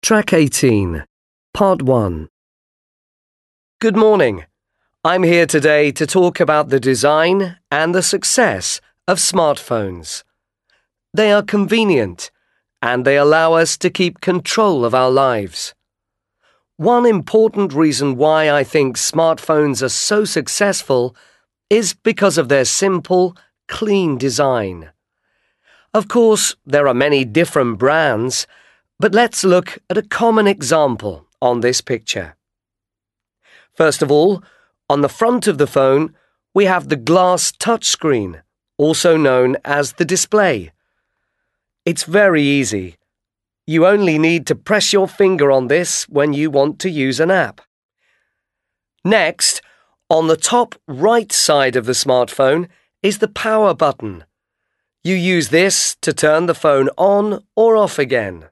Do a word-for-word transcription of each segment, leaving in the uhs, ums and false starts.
Track eighteen, Part one. Good morning. I'm here today to talk about the design and the success of smartphones. They are convenient and they allow us to keep control of our lives. One important reason why I think smartphones are so successful is because of their simple, clean design. Of course, there are many different brands, but let's look at a common example on this picture. First of all, on the front of the phone, we have the glass touchscreen, also known as the display. It's very easy. You only need to press your finger on this when you want to use an app. Next, on the top right side of the smartphone is the power button. You use this to turn the phone on or off again.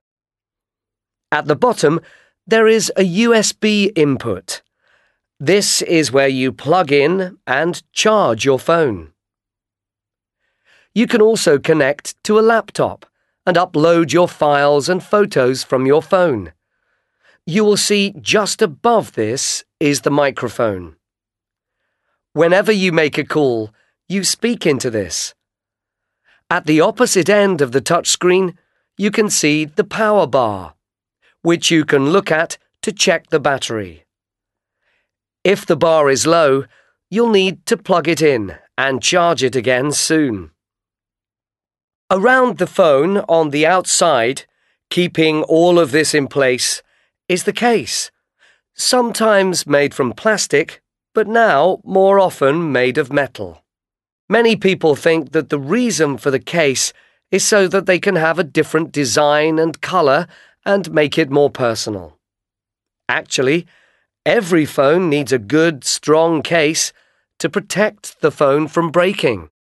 At the bottom, there is a U S B input. This is where you plug in and charge your phone. You can also connect to a laptop and upload your files and photos from your phone. You will see just above this is the microphone. Whenever you make a call, you speak into this. At the opposite end of the touchscreen, you can see the power bar, which you can look at to check the battery. If the bar is low, you'll need to plug it in and charge it again soon. Around the phone on the outside, keeping all of this in place, is the case, sometimes made from plastic, but now more often made of metal. Many people think that the reason for the case is so that they can have a different design and colour and make it more personal. Actually, every phone needs a good, strong case to protect the phone from breaking.